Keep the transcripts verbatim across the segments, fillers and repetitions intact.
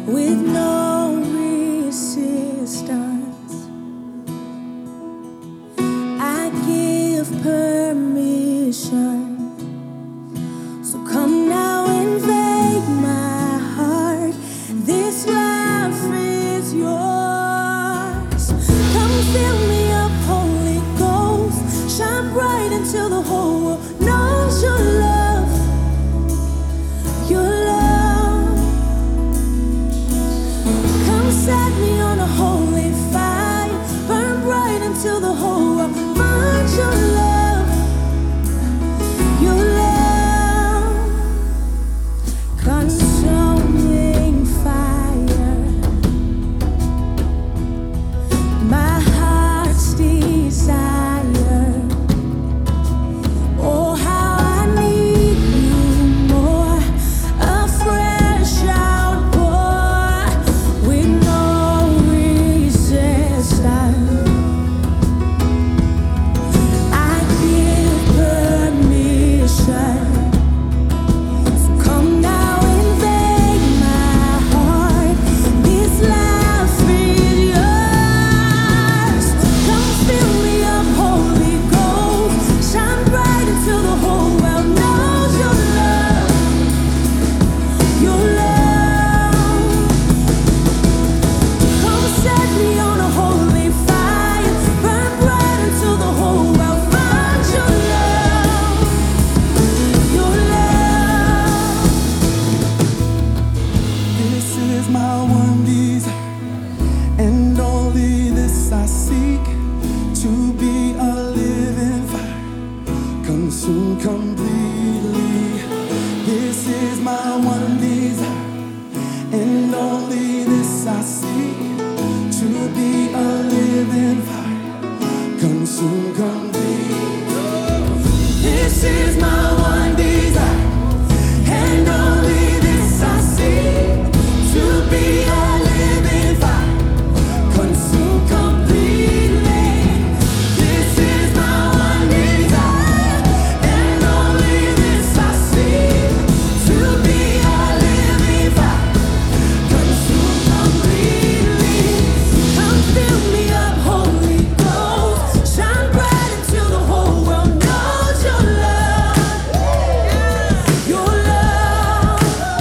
with no resistance. I give permission. So come now, invade my heart. This life is yours. Come fill me up, Holy Ghost. Shine bright until the whole world knows your love. Your love. Come set me on a holy fire. Burn bright until the whole world finds your love. Your love. Consuming fire. My heart's desire. Oh, how I need you more. A fresh outpour with no resistance. I give permission. So come now, invade my heart. This life is yours. Come fill me up, Holy Ghost. Shine bright until the whole world knows your love. Your love. Come set me on a holy fire. Burn bright until the whole world finds your love. Your love. This is my one desire, and only this I seek, to be a living fire, consumed completely. This is my one desire, and only this I seek, to be a living fire, consumed completely. This is my one desire, and only this I seek, to be a living fire, consumed completely. This is my one desire, and only this I seek, to be a living fire, consumed completely. Come fill me up, Holy Ghost. Shine bright until the whole world knows your love. Your love.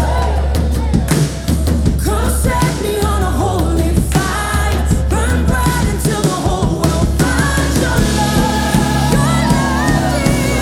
Come set me on a holy fire. Burn bright until the whole world finds your love. Your love,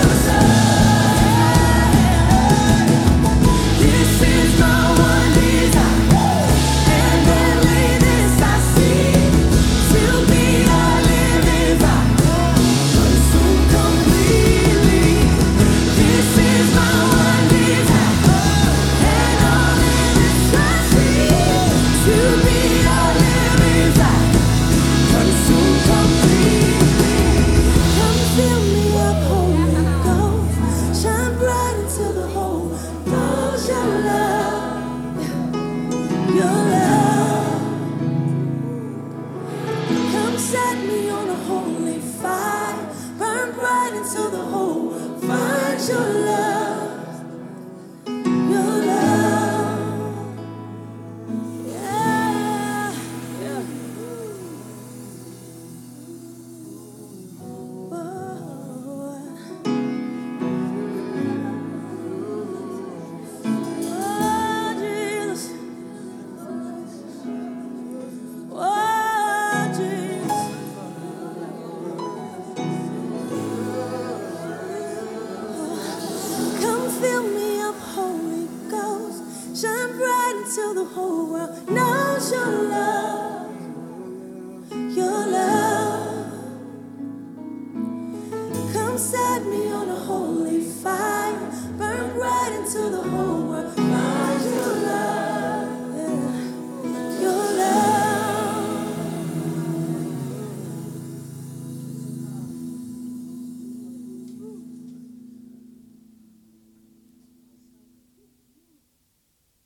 Jesus. This is my one desire, and only this I seek, to be a living fire, consumed completely. This is my one desire, and only this I seek, to be a living fire, consumed completely. Come fill me up, Holy Ghost. Shine bright until the whole knows your love. Your love. Come set me on a holy fire. Burn bright until the whole finds your love. Your love. Yeah. Yeah. Oh, Jesus. Oh, Jesus. Come fill me up, Holy Ghost. Shine bright until the whole world knows your love.